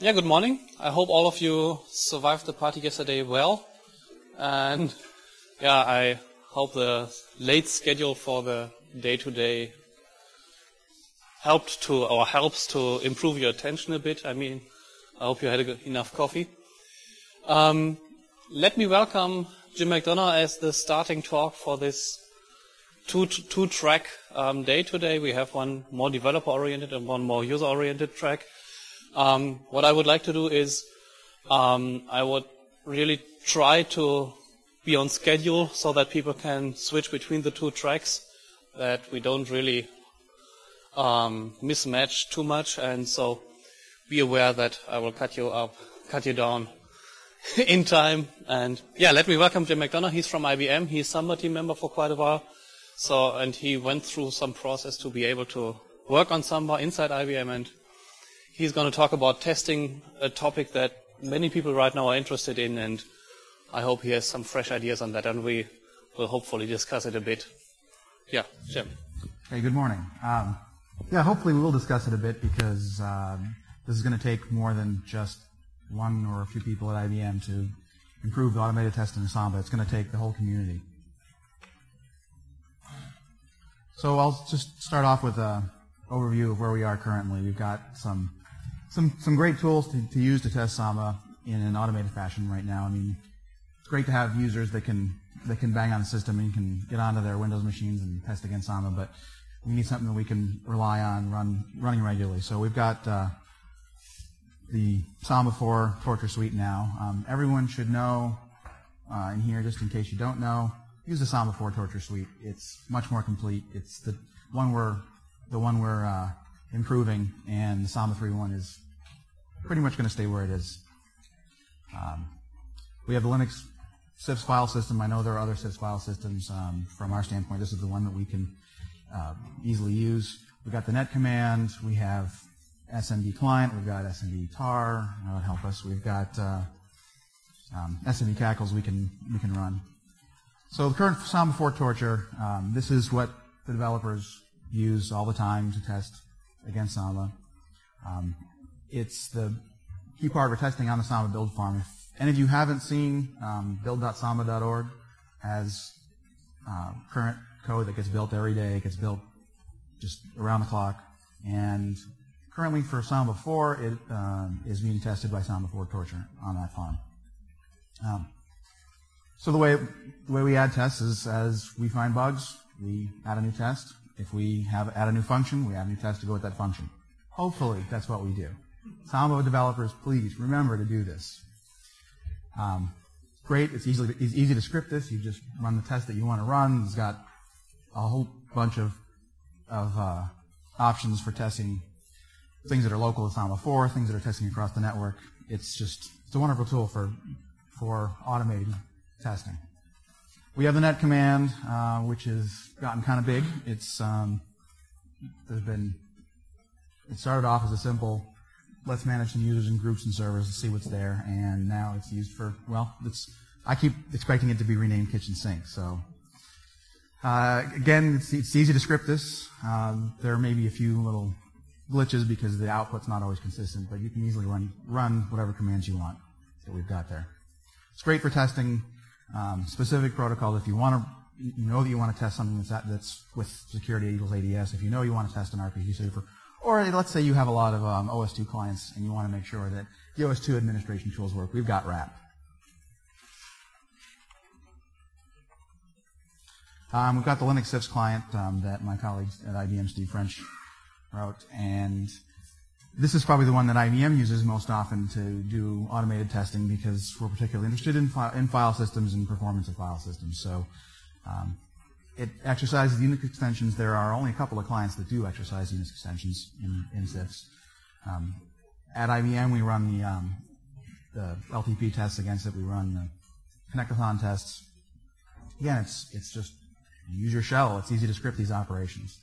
Yeah, good morning. I hope all of you survived the party yesterday well. And yeah, I hope the late schedule for the day-to-day helps to improve your attention a bit. I mean, I hope you had enough coffee. Let me welcome Jim McDonough as the starting talk for this two-track day today. We have one more developer-oriented and one more user-oriented track. What I would like to do is I would really try to be on schedule so that people can switch between the two tracks, that we don't really mismatch too much, and so be aware that I will cut you down in time. And yeah, let me welcome Jim McDonough. He's from IBM. He's Samba team member for quite a while. And he went through some process to be able to work on Samba inside IBM, and he's going to talk about testing, a topic that many people right now are interested in, and I hope he has some fresh ideas on that, and we will hopefully discuss it a bit. Yeah, Jim. Hey, good morning. Yeah, hopefully we will discuss it a bit because this is going to take more than just one or a few people at IBM to improve automated testing in Samba. It's going to take the whole community. So I'll just start off with an overview of where we are currently. We've got some great tools to use to test Samba in an automated fashion right now. I mean, it's great to have users that can bang on the system and can get onto their Windows machines and test against Samba, but we need something that we can rely on running regularly. So we've got the Samba 4 Torture Suite now. Everyone should know in here, just in case you don't know, use the Samba 4 Torture Suite. It's much more complete. It's the one we're improving, and the Samba 3.1 is pretty much going to stay where it is. We have the Linux CIFS file system. I know there are other CIFS file systems. From our standpoint, this is the one that we can easily use. We've got the net command. We have SMD client. We've got SMD tar. That would help us. We've got SMD cackles we can run. So the current Samba 4 Torture, this is what the developers use all the time to test against Samba. It's the key part we're testing on the Samba build farm. If any of you haven't seen, build.samba.org has current code that gets built every day. It gets built just around the clock. And currently for Samba 4, it is being tested by Samba 4 Torture on that farm. So the way we add tests is as we find bugs, we add a new test. If we add a new function, we add a new test to go with that function. Hopefully, that's what we do. Samba developers, please remember to do this. Great. It's easy to script this. You just run the test that you want to run. It's got a whole bunch of options for testing things that are local to Samba 4, things that are testing across the network. It's a wonderful tool for automating testing. We have the net command, which has gotten kind of big. It started off as a simple, let's manage some users and groups and servers and see what's there, and now it's used for, I keep expecting it to be renamed Kitchen Sink. So again, it's easy to script this. There may be a few little glitches because the output's not always consistent, but you can easily run whatever commands you want that we've got there. It's great for testing specific protocols. If you know that you want to test something that's with security equals ADS, if you know you want to test an RPG server, or let's say you have a lot of OS2 clients and you want to make sure that the OS2 administration tools work, we've got RAP. We've got the Linux CIFS client that my colleague at IBM, Steve French, wrote, and this is probably the one that IBM uses most often to do automated testing because we're particularly interested in file systems and performance of file systems. So it exercises Unix extensions. There are only a couple of clients that do exercise Unix extensions in CIFS. At IBM, we run the LTP tests against it. We run the connectathon tests. Again, it's just use your shell. It's easy to script these operations.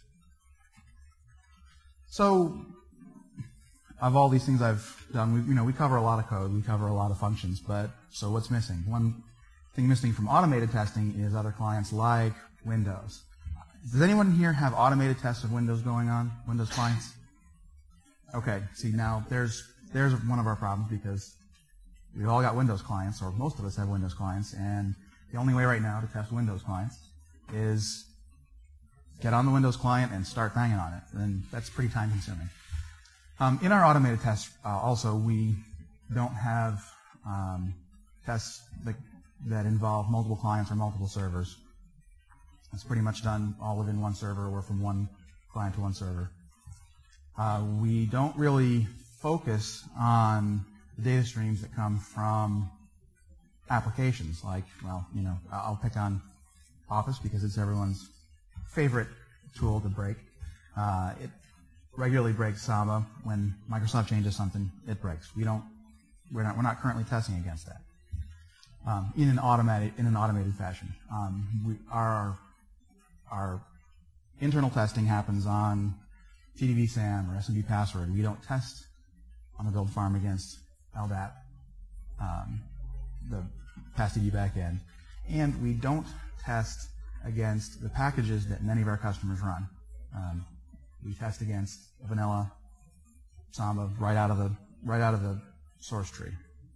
So of all these things I've done, we cover a lot of code, we cover a lot of functions, but so what's missing? One thing missing from automated testing is other clients like Windows. Does anyone here have automated tests of Windows going on, Windows clients? Okay, see now there's there's one of our problems because we've all got Windows clients, or most of us have Windows clients, and the only way right now to test Windows clients is get on the Windows client and start banging on it, and that's pretty time consuming. In our automated tests, also, we don't have tests that involve multiple clients or multiple servers. It's pretty much done all within one server or from one client to one server. We don't really focus on the data streams that come from applications like, well, I'll pick on Office because it's everyone's favorite tool to break. It regularly breaks Samba. When Microsoft changes something, it breaks. We're not currently testing against that in an automated fashion. Our internal testing happens on TDV SAM or SMB password. We don't test on the build farm against LDAP, the PassDB backend, and we don't test against the packages that many of our customers run. We test against vanilla Samba right out of the source tree.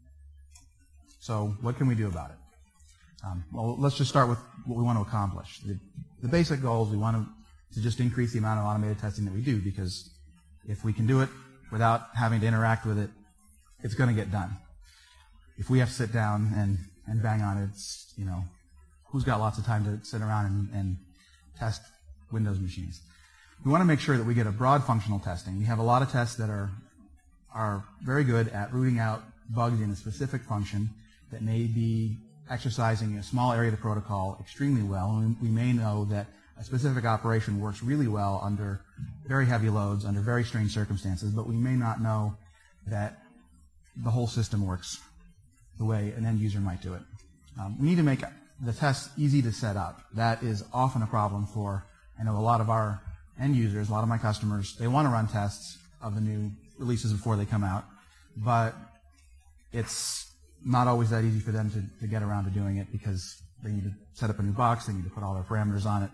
So what can we do about it? Well, let's just start with what we want to accomplish. The basic goal is we want to just increase the amount of automated testing that we do, because if we can do it without having to interact with it, it's going to get done. If we have to sit down and bang on it, it's, who's got lots of time to sit around and test Windows machines? We want to make sure that we get a broad functional testing. We have a lot of tests that are very good at rooting out bugs in a specific function that may be exercising a small area of the protocol extremely well. And we may know that a specific operation works really well under very heavy loads, under very strange circumstances, but we may not know that the whole system works the way an end user might do it. We need to make the tests easy to set up. That is often a problem for, I know, a lot of our end users, a lot of my customers. They want to run tests of the new releases before they come out, but it's not always that easy for them to get around to doing it because they need to set up a new box, they need to put all their parameters on it.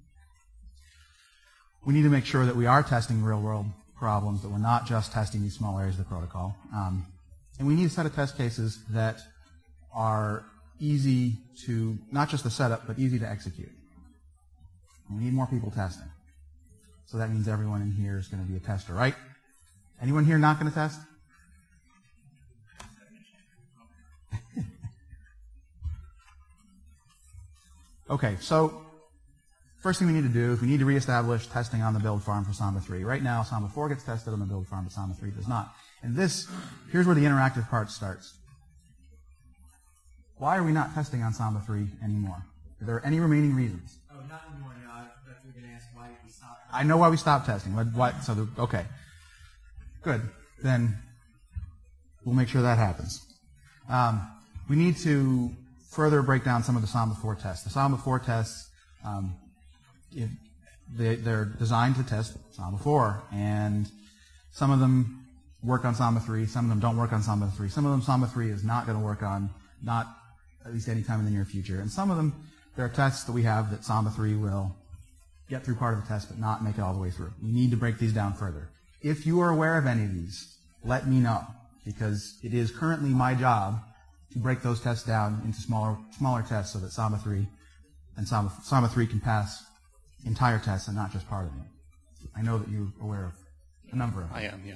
We need to make sure that we are testing real-world problems, that we're not just testing these small areas of the protocol. And we need a set of test cases that are easy to, not just the setup, but easy to execute. And we need more people testing. So that means everyone in here is going to be a tester, right? Anyone here not going to test? Okay, so first thing we need to do is we need to reestablish testing on the build farm for Samba 3. Right now, Samba 4 gets tested on the build farm, but Samba 3 does not. And here's where the interactive part starts. Why are we not testing on Samba 3 anymore? Are there any remaining reasons? Oh, not anymore. No, that's what we're going to ask why we stopped. I know why we stopped testing. Okay. Good. Then we'll make sure that happens. We need to further break down some of the Samba 4 tests. The Samba 4 tests, they're designed to test Samba 4, and some of them work on Samba 3, some of them don't work on Samba 3. Some of them Samba 3 is not going to work on, not at least any time in the near future. And some of them, there are tests that we have that Samba 3 will get through part of the test but not make it all the way through. We need to break these down further. If you are aware of any of these, let me know, because it is currently my job to break those tests down into smaller tests so that Samba 3 and Samba 3 can pass entire tests and not just part of them. I know that you're aware of a number of them. I am, yeah.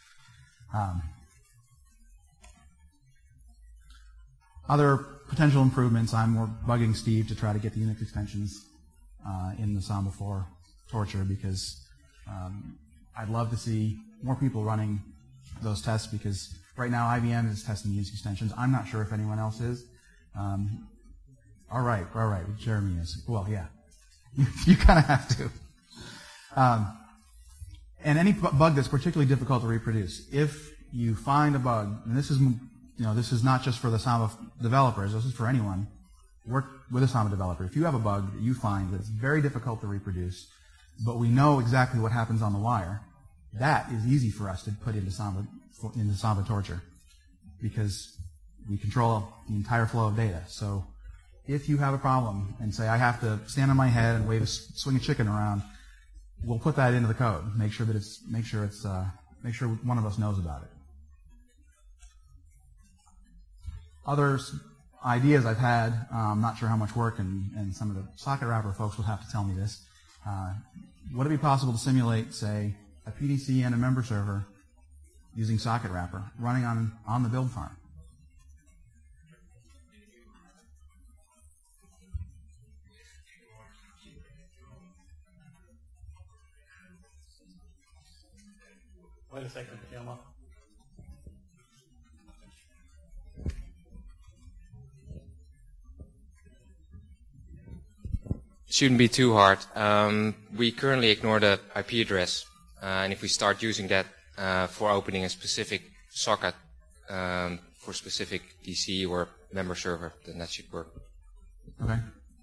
Other potential improvements, I'm bugging Steve to try to get the Unix extensions in the Samba 4 torture, because I'd love to see more people running those tests, because right now IBM is testing Unix extensions. I'm not sure if anyone else is. All right, Jeremy is. Well, yeah, you kind of have to. And any bug that's particularly difficult to reproduce. If you find a bug, and this is not just for the Samba developers, this is for anyone, work with a Samba developer. If you have a bug that you find that's very difficult to reproduce, but we know exactly what happens on the wire, that is easy for us to put into Samba torture, because we control the entire flow of data. So if you have a problem and say, I have to stand on my head and swing a chicken around, we'll put that into the code. Make sure one of us knows about it. other ideas I've had, I'm not sure how much work, and some of the socket wrapper folks will have to tell me this. Would it be possible to simulate, say, a PDC and a member server using socket wrapper running on the build farm? Wait a second, Yama. Shouldn't be too hard. We currently ignore the IP address, and if we start using that for opening a specific socket for specific DC or member server, then that should work. Okay.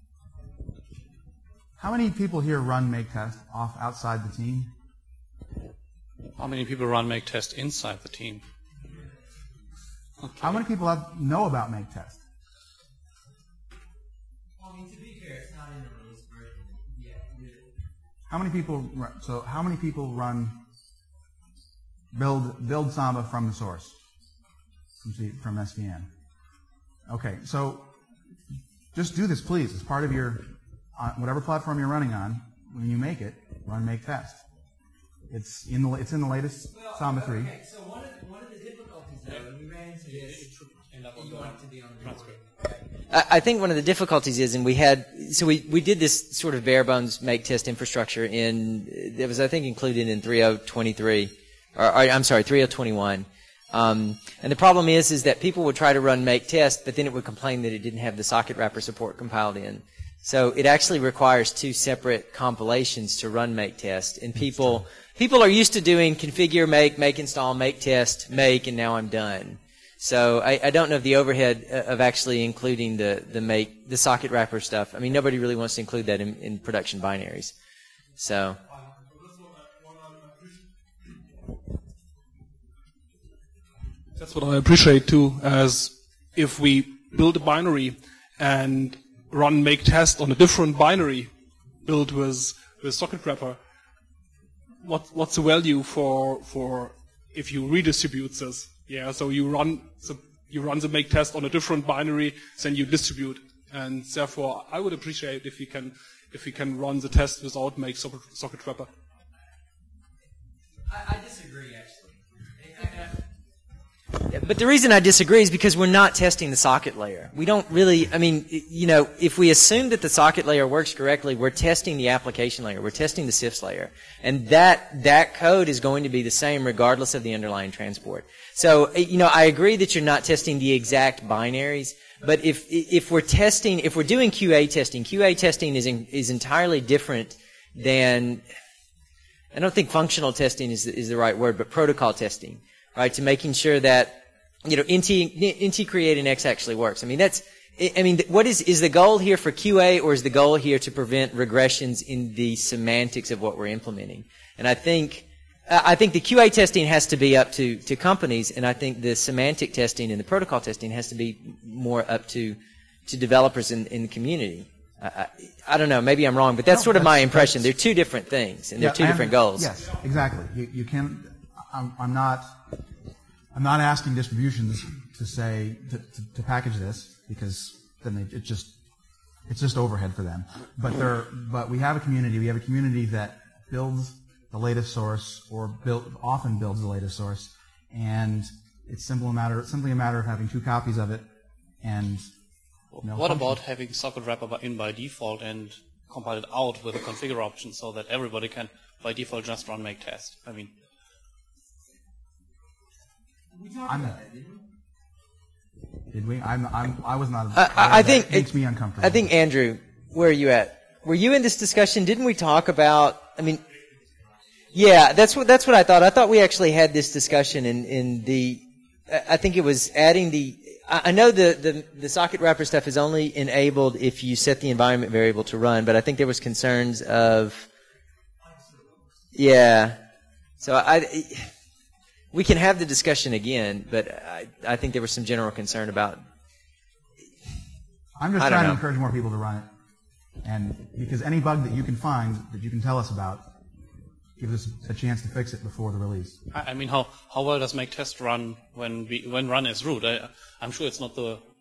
How many people here run make test off outside the team? How many people run make test inside the team? Okay. How many people know about make test? Well, I mean, to be fair, it's not in the release version yet. How many people run build Samba from the source, from SVN? Okay, so just do this, please. As part of your whatever platform you're running on, when you make it, run make test. It's in the latest Samba 3. Okay, so one of the difficulties though, when we ran into this, you want it to be on the transcript. I think one of the difficulties is, and we did this sort of bare bones make test infrastructure it was I think included in 3.0.23, or I'm sorry, 3.0.21. And the problem is that people would try to run make test, but then it would complain that it didn't have the socket wrapper support compiled in. So it actually requires two separate compilations to run make test, and people are used to doing configure, make install, make test, make, and now I'm done. So I don't know if the overhead of actually including the socket wrapper stuff. I mean, nobody really wants to include that in production binaries. So. That's what I appreciate too, as if we build a binary and run make test on a different binary built with socket wrapper, what's the value for if you redistribute this? Yeah, so you run the make test on a different binary, then you distribute, and therefore I would appreciate if we can run the test without make socket wrapper. I disagree, actually. But the reason I disagree is because we're not testing the socket layer. We don't really, I mean, if we assume that the socket layer works correctly, we're testing the application layer. We're testing the CIFS layer. And that code is going to be the same regardless of the underlying transport. So, I agree that you're not testing the exact binaries, but if we're doing QA testing is entirely different than, I don't think functional testing is the right word, but protocol testing. Right, to making sure that, NT create and X actually works. I mean, what is the goal here for QA, or is the goal here to prevent regressions in the semantics of what we're implementing? And I think the QA testing has to be up to companies, and I think the semantic testing and the protocol testing has to be more up to developers in the community. I don't know, maybe I'm wrong, but that's sort of my impression. They're two different things, and they're two different goals. Yes, exactly. You can. I'm not asking distributions to say to package this, because then it's just overhead for them. But we have a community. We have a community that builds the latest source, or often builds the latest source, and it's simply a matter of having two copies of it. And what about having socket wrapper in by default and compile it out with a configure option so that everybody can by default just run make test? I mean. We talked about that, didn't we? Did we? I was not. I think it makes me uncomfortable. I think, Andrew, where are you at? Were you in this discussion? Didn't we talk about? I mean, yeah, that's what I thought. I thought we actually had this discussion in the. I think it was adding the. I know the socket wrapper stuff is only enabled if you set the environment variable to run, but I think there was concerns of. Yeah, so we can have the discussion again, but I think there was some general concern about. I'm just trying to encourage more people to run it, and because any bug that you can find that you can tell us about, give us a chance to fix it before the release. I mean, how well does make test run when run is root? I'm sure it's not the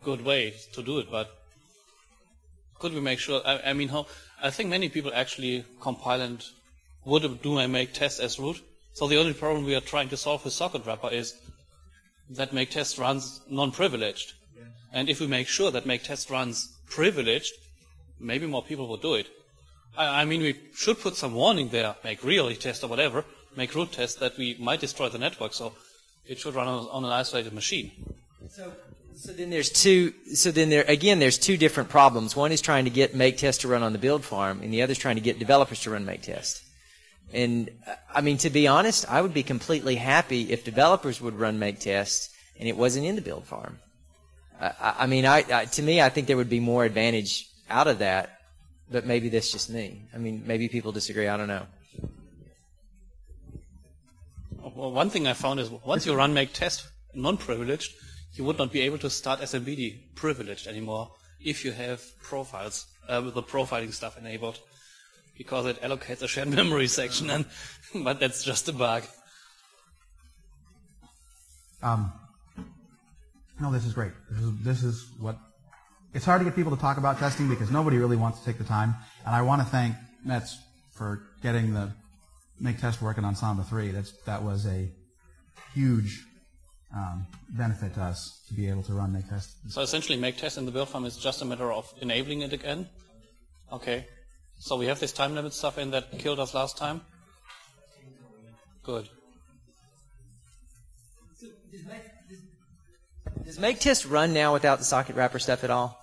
good way to do it, but could we make sure? I think many people actually compile and would do a make test as root. So the only problem we are trying to solve with socket wrapper is that make test runs non-privileged. Yeah. And if we make sure that make test runs privileged, maybe more people will do it. We should put some warning there, make really test or whatever, make root test that we might destroy the network, so it should run on an isolated machine. So then there's there's two different problems. One is trying to get make test to run on the build farm, and the other is trying to get developers to run make test. And to be honest, I would be completely happy if developers would run make test and it wasn't in the build farm. To me, I think there would be more advantage out of that, but maybe that's just me. Maybe people disagree. I don't know. Well, one thing I found is once you run make test non-privileged, you would not be able to start SMBD privileged anymore if you have profiles with the profiling stuff enabled, because it allocates a shared memory section, but that's just a bug. No, this is great. This is what. It's hard to get people to talk about testing because nobody really wants to take the time. And I want to thank Metz for getting the make test working on Samba 3. That was a huge benefit to us to be able to run make test. So essentially, make test in the build farm is just a matter of enabling it again. Okay. So we have this time limit stuff in that killed us last time. Good. So does make test run now without the socket wrapper stuff at all?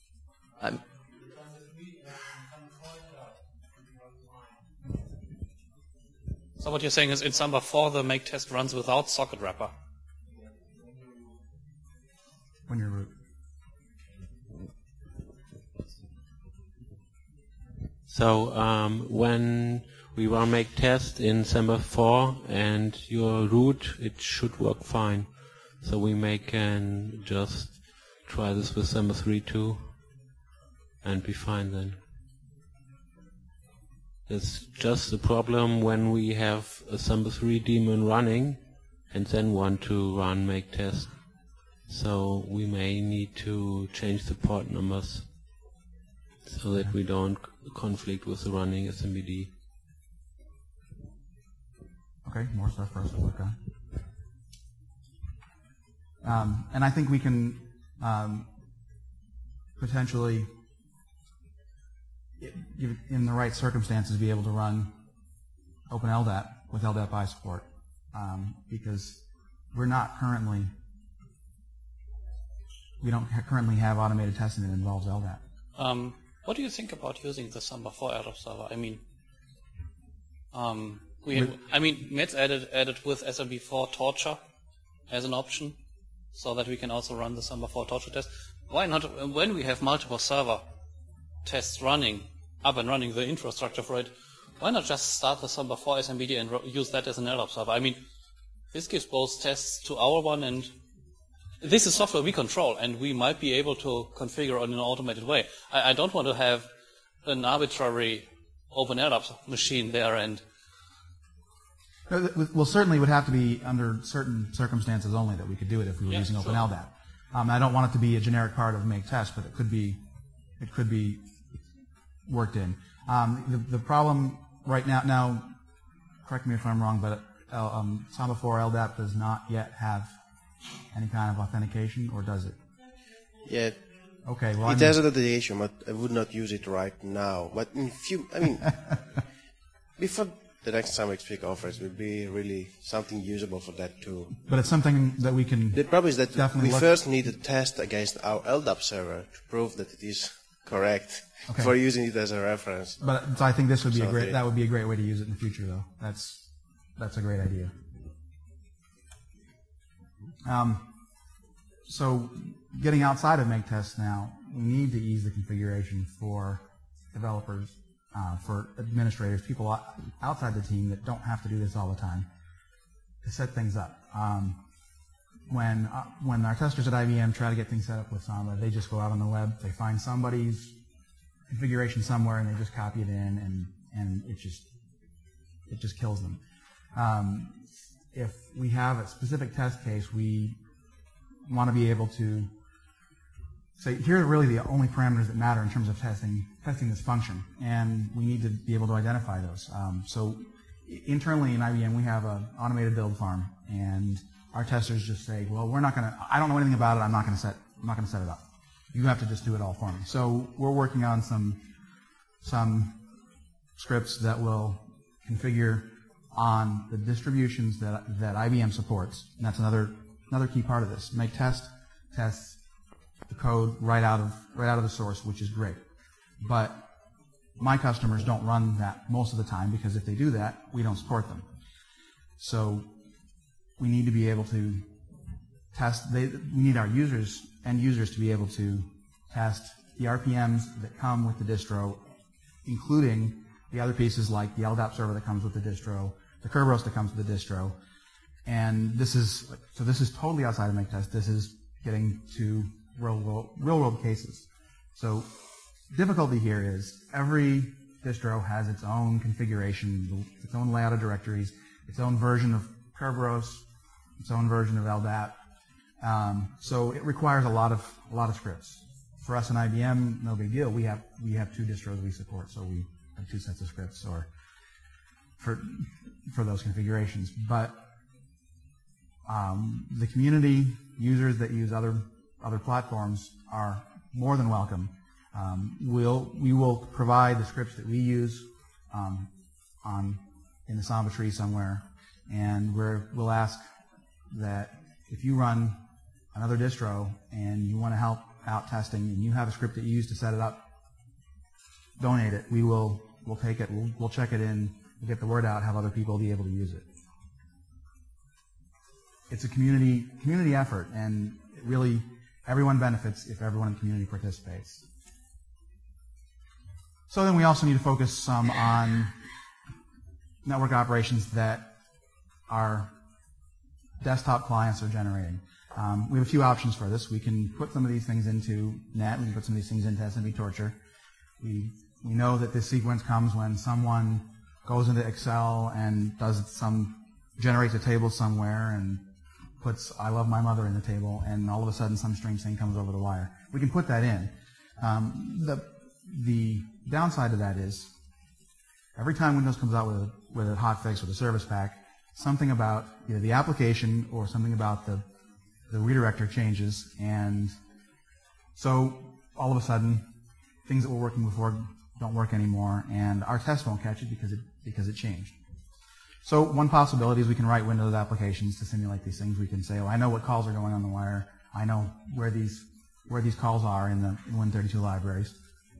So what you're saying is in Samba 4 the make test runs without socket wrapper. When you're root. So when we run make test in Samba 4 and your root, it should work fine. So we can just try this with Samba 3 too and be fine then. It's just a problem when we have a Samba 3 daemon running and then want to run make test. So we may need to change the port numbers so that we don't conflict with the running SMBD. Okay, more stuff for us to work on. And I think we can potentially, in the right circumstances, be able to run OpenLDAP with LDAP-I support, because we don't currently have automated testing that involves LDAP. What do you think about using the Samba 4 LDAP server? Metz added with SMB4 torture as an option, so that we can also run the Samba 4 torture test. Why not, when we have multiple server tests running, up and running the infrastructure for it, why not just start the Samba 4 SMBD and use that as an LDAP server? This gives both tests to our one, and this is software we control, and we might be able to configure in an automated way. I don't want to have an arbitrary OpenLDAP machine there and... Well, certainly would have to be under certain circumstances only that we could do it if we were using OpenLDAP. I don't want it to be a generic part of make test, but it could be worked in. The problem right now, correct me if I'm wrong, but Samba 4 LDAP does not yet have any kind of authentication, or does it? Yeah. Okay. Well, it has authentication, but I would not use it right now. But before the next Samba XP conference would be really something usable for that too. But it's something that we can. The problem is that definitely we first need to test against our LDAP server to prove that it is correct for using it as a reference. But so I think this would be that would be a great way to use it in the future, though. That's a great idea. So getting outside of make test now, we need to ease the configuration for developers, for administrators, people outside the team that don't have to do this all the time, to set things up. When our testers at IBM try to get things set up with Samba, they just go out on the web, they find somebody's configuration somewhere, and they just copy it in, and it just kills them. If we have a specific test case, we want to be able to So here are really the only parameters that matter in terms of testing this function, and we need to be able to identify those. So internally in IBM, we have an automated build farm, and our testers just say, well, I don't know anything about it, I'm not going to set it up. You have to just do it all for me. So we're working on some scripts that will configure on the distributions that IBM supports, and that's another key part of this. Make tests the code right out of the source, which is great. But my customers don't run that most of the time, because if they do that, we don't support them. So we need to be able to test. We need our end users to be able to test the RPMs that come with the distro, including the other pieces like the LDAP server that comes with the distro, the Kerberos that comes with the distro. And this is totally outside of make test. This is getting to real world cases. So difficulty here is every distro has its own configuration, its own layout of directories, its own version of Kerberos, its own version of LDAP. So it requires a lot of scripts. For us in IBM, no big deal. We have two distros we support, so we have two sets of scripts or for those configurations. But the community users that use other platforms are more than welcome. We will provide the scripts that we use in the Samba tree somewhere, and we'll ask that if you run another distro and you want to help out testing and you have a script that you use to set it up, donate it. We'll take it. We'll check it in. We'll get the word out. Have other people be able to use it. It's a community effort, and really everyone benefits if everyone in the community participates. So then we also need to focus some on network operations that our desktop clients are generating. We have a few options for this. We can put some of these things into net. We can put some of these things into SMB Torture. We know that this sequence comes when someone goes into Excel and generates a table somewhere and puts "I love my mother" in the table, and all of a sudden some strange thing comes over the wire. We can put that in. The downside of that is every time Windows comes out with a hotfix with a service pack, something about either the application or something about the redirector changes, and so all of a sudden things that were working before don't work anymore, and our test won't catch it because it changed. So one possibility is we can write Windows applications to simulate these things. We can say, oh, I know what calls are going on the wire. I know where these calls are in the Win32 libraries.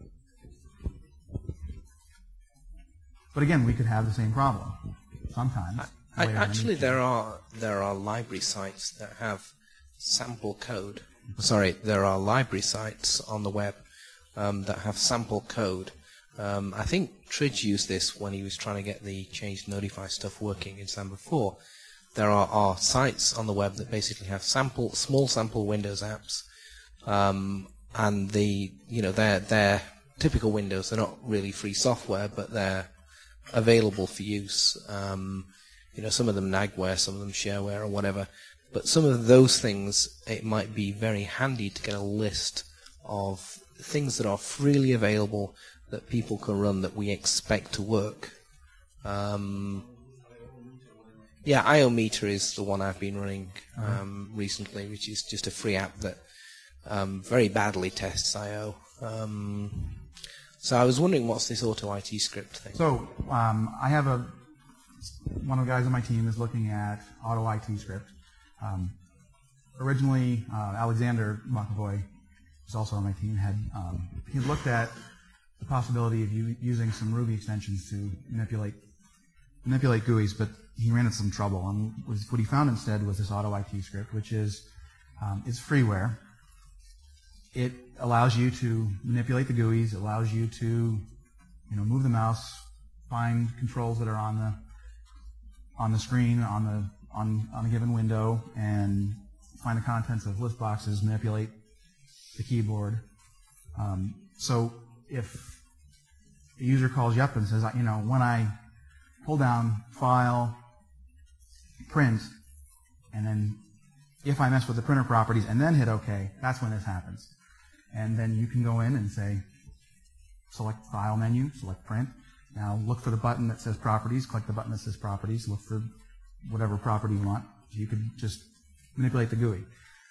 But again, we could have the same problem sometimes. Actually, there are library sites that have sample code. Sorry, there are library sites on the web that have sample code. I think Tridge used this when he was trying to get the change notify stuff working in Samba 4. There are sites on the web that basically have small sample Windows apps, and they're typical Windows. They're not really free software, but they're available for use. Some of them nagware, some of them shareware or whatever. But some of those things, it might be very handy to get a list of things that are freely available that people can run that we expect to work. IOmeter is the one I've been running recently, which is just a free app that very badly tests I/O. So I was wondering, what's this auto IT script thing? So I have one of the guys on my team is looking at auto IT script. Originally, Alexander McAvoy, who's also on my team, had looked at the possibility of using some Ruby extensions to manipulate GUIs, but he ran into some trouble. And what he found instead was this auto IT script, which is it's freeware. It allows you to manipulate the GUIs. It allows you to move the mouse, find controls that are on the screen on a given window, and find the contents of list boxes, manipulate the keyboard. So if a user calls you up and says, when I pull down File, Print, and then if I mess with the printer properties and then hit OK, that's when this happens. And then you can go in and say, select File menu, select Print. Now look for the button that says Properties, click the button that says Properties, look for whatever property you want. You could just manipulate the GUI.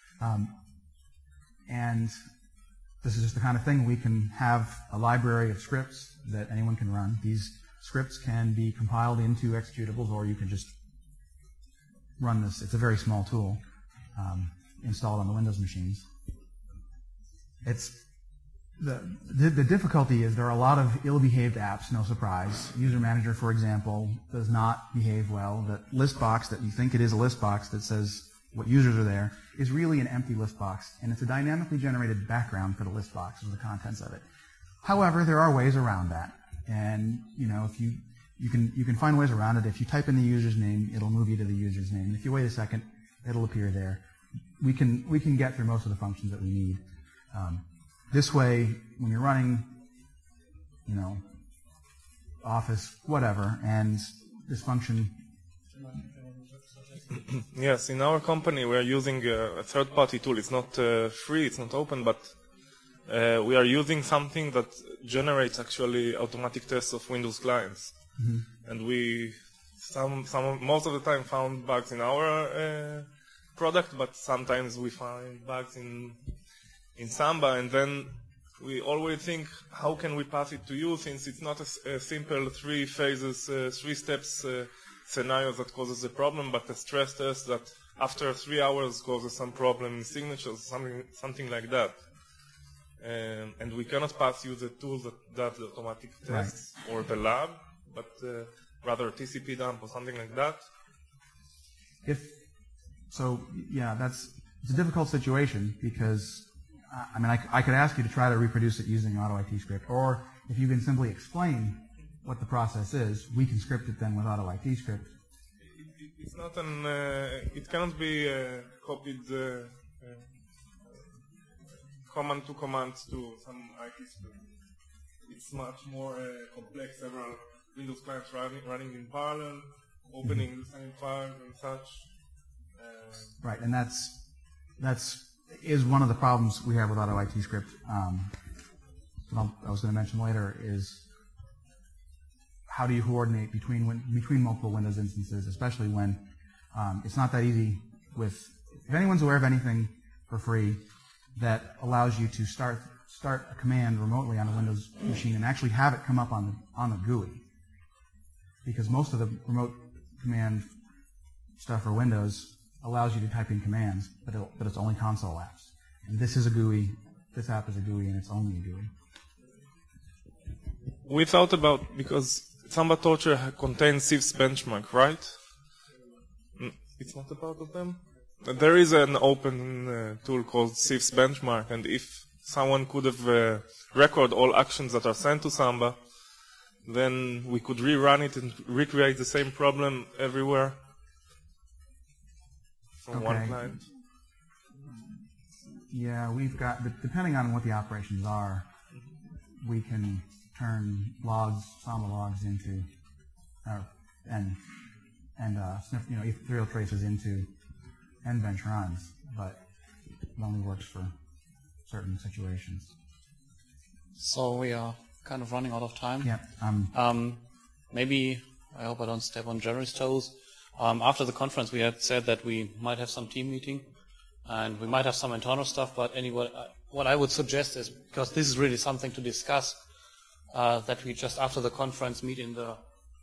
And this is just the kind of thing we can have a library of scripts that anyone can run. These scripts can be compiled into executables, or you can just run this. It's a very small tool installed on the Windows machines. It's the difficulty is there are a lot of ill-behaved apps, no surprise. User Manager, for example, does not behave well. The list box that you think it is a list box that says what users are there is really an empty list box, and it's a dynamically generated background for the list box of the contents of it. However, there are ways around that, and if you can find ways around it. If you type in the user's name, it'll move you to the user's name, and if you wait a second, it'll appear there. We can get through most of the functions that we need. This way, when you're running, Office, whatever, and this function. Yes, in our company we are using a third-party tool. It's not free, it's not open, but we are using something that generates actually automatic tests of Windows clients. Mm-hmm. And we most of the time found bugs in our product, but sometimes we find bugs in Samba, and then we always think, how can we pass it to you, since it's not a simple 3 phases, 3 steps scenario that causes a problem, but a stress test that after 3 hours causes some problem in signatures, something like that. And we cannot pass you the tool that does the automatic tests, right, or the lab, but rather TCP dump or something like that. It's a difficult situation, because I could ask you to try to reproduce it using AutoIT script, or if you can simply explain what the process is, we can script it then with AutoIT script. It's not it cannot be copied command to command to some IT script. It's much more complex. Several Windows clients running in parallel, opening the same file and such. Right, and that's is one of the problems we have with AutoIT script. I was going to mention later is how do you coordinate between multiple Windows instances, especially when it's not that easy. If anyone's aware of anything for free that allows you to start a command remotely on a Windows machine and actually have it come up on the GUI, because most of the remote command stuff for Windows allows you to type in commands, but it's only console apps. And this is a GUI, this app is a GUI, and it's only a GUI. We thought about, because Samba Torture contains Civ's benchmark, right? It's not a part of them? There is an open tool called Civ's benchmark, and if someone could have record all actions that are sent to Samba, then we could rerun it and recreate the same problem everywhere from one client. Yeah, we've got, depending on what the operations are, we can turn logs, Samba logs into, and sniff, ethereal traces into nbench runs, but it only works for certain situations. So we are kind of running out of time. Yeah. Maybe, I hope I don't step on Jerry's toes. After the conference, we had said that we might have some team meeting, and we might have some internal stuff, but anyway, what I would suggest is, because this is really something to discuss, that we just after the conference meet in the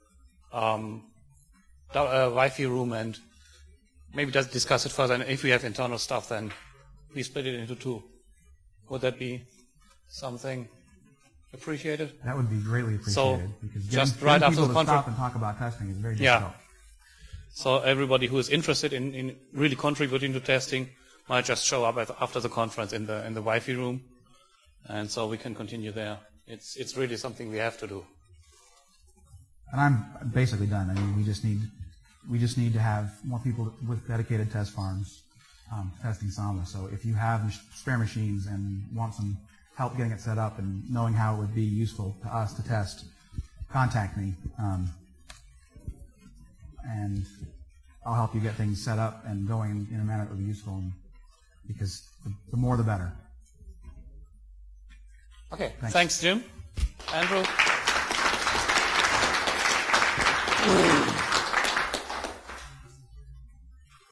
Wi-Fi room and maybe just discuss it further, and if we have internal stuff, then we split it into 2. Would that be something appreciated? That would be greatly appreciated. Because just right after the conference, stop and talk about testing is very difficult. Yeah. So everybody who is interested in really contributing to testing might just show up after the conference in the Wi-Fi room, and so we can continue there. It's really something we have to do. And I'm basically done. I mean, we just need to have more people with dedicated test farms testing Samba. So if you have spare machines and want some help getting it set up and knowing how it would be useful to us to test, contact me. And I'll help you get things set up and going in a manner that will be useful, because the more the better. Okay. Thanks Jim. Andrew.